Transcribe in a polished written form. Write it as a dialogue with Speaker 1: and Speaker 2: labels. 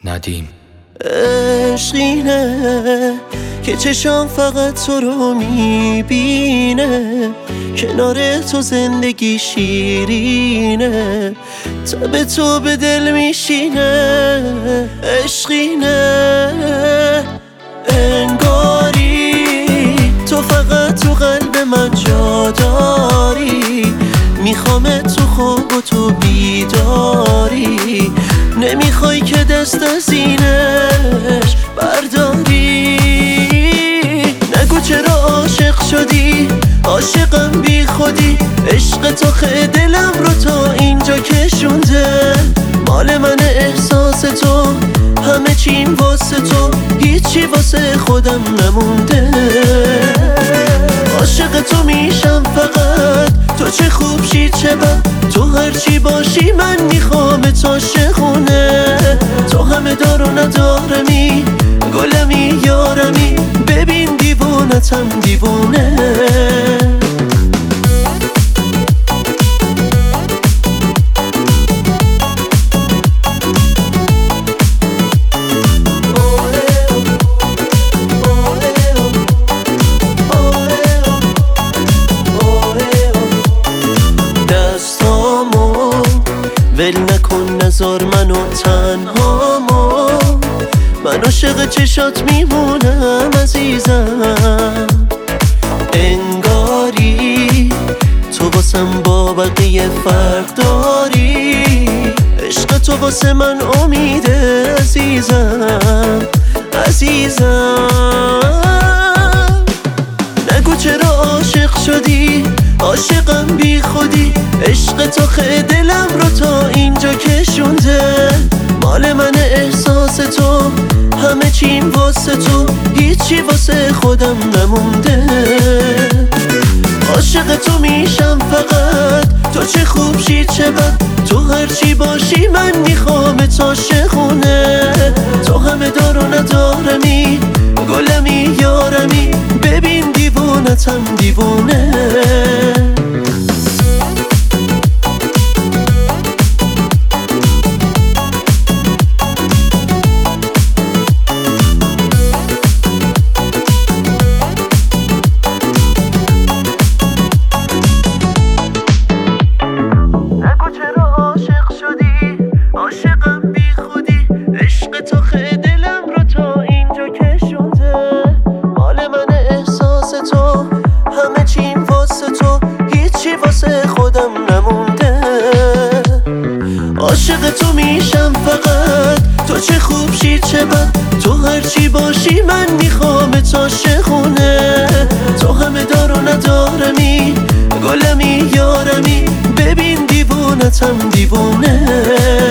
Speaker 1: ندیم.
Speaker 2: عشقینه که چشام فقط تو رو میبینه، کنار تو زندگی شیرینه، تب تو به دل میشینه. عشقینه انگاری تو فقط تو قلب من جا داری، میخوام تو خواب و تو بیداری، نمیخوای که دست از اینش برداری. نگو چرا عاشق شدی، عاشقم بی خودی، عشق تو خیلی دلم رو تا اینجا کشونده، مال من احساس تو، همه چیم واسه تو، هیچی واسه خودم نمونده. عاشق تو میشم فقط، تو چه خوب شی چه بد، تو هرچی باشی من میخوام تا عاشقونه. تو همه دار و ندارمی، گلمی یارمی، ببین دیوونتم دیوونه. ول نکن نذار منو تنهامو، من عاشق چشات میمونم عزیزم. انگاری تو واسم با بقیه فرق داری، عشق تو واسه من امیده عزیزم عزیزم. نگو چرا عاشق شدی، عاشقم بی خودی، عشق تو خیلی دلم رو تا اینجا کشونده، مال من احساس تو، همه چیم واسه تو، هیچی واسه خودم نمونده. عاشق تو میشم فقط، تو چه خوب شی چه بد، تو هرچی باشی من میخوام تا عاشقونه. تو همه دار و ندارمی، گلمی یارمی، ببین دیوونتم دیوونه. عاشق تو میشم فقط، تو چه خوب شی چه بد، تو هرچی باشی من میخوام تا عاشقونه. تو همه دار و ندارمی، گلمی یارمی، ببین دیوونتم دیوونه.